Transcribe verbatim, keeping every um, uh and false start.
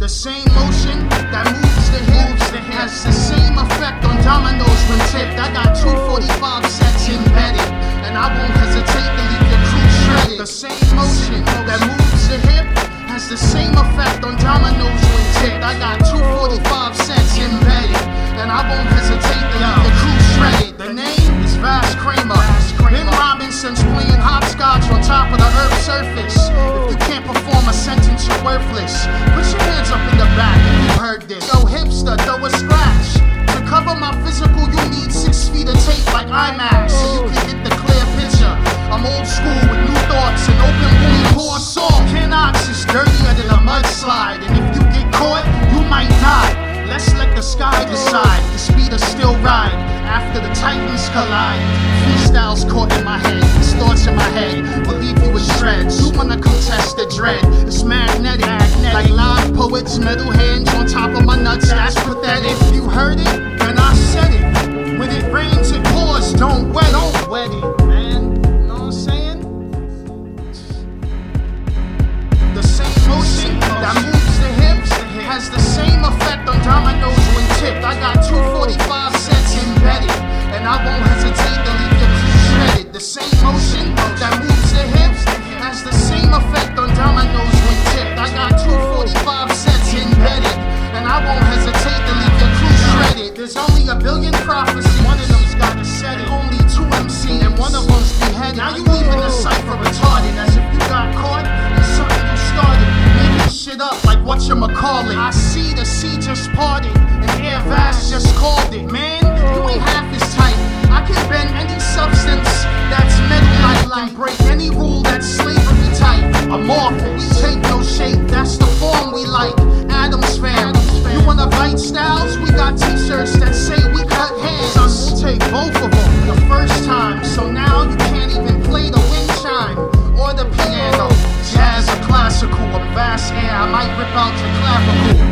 The same motion that moves the hips has the same effect on dominoes when tipped. I got two forty-five sets embedded, and I won't hesitate to leave your crew shredded. The same motion that moves the hip has the same effect on dominoes when tipped. I got two forty-five sets embedded, and I won't hesitate to leave your crew shredded. The name is Vass Kramer. Been Robinson's playing hopscotch on top of the earth's surface. If you can't perform a sentence, you're worthless. Put your hands up in the back if you heard this. Yo, hipster, throw a scratch. To cover my physical, you need six feet of tape like IMAX, so you can get the clear picture. I'm old school with new thoughts and open wound pour salt. Canox is dirtier than a mudslide, and if you get caught, you might die. Let's let the sky decide the speed of still ride after the titans collide. Freestyles caught in my head, these thoughts in my head will leave you with shreds. You wanna contest the dread? It's magnetic, magnetic. Like live poets, metal hands on top of my nuts. That's pathetic. If you heard it, then I said it. When it rains, it pours. Don't wet, don't wet it, man. You know what I'm saying? The same motion that moves the hips has the same effect on dominoes when tipped. I got two forty-five sets embedded, and I won't hesitate to leave your crew shredded. The same motion that moves the hips has the same effect on dominoes when tipped. I got two forty-five sets embedded, and I won't hesitate to leave your crew shredded. There's only a billion prophecies, one of them's got a set it. Only two M Cs, and one of them's beheaded. Now you leaving the cipher retarded, as if you got caught in something you started. Making shit up like whatchamacallit. I see the sea just parted, and Air Vass just called it. Man, you ain't half as tight. I can bend any substance that's metal like, like break any rule that's slavery type. Amorphous, we take no shape, that's the form we like. Adams fam, you wanna bite styles? We got t-shirts that say we cut hands. Son, we'll take both of them the first time, so now you can't even play the wind chime or the piano. Jazz or classical, I'm Vass Air, I might rip out your clavicle.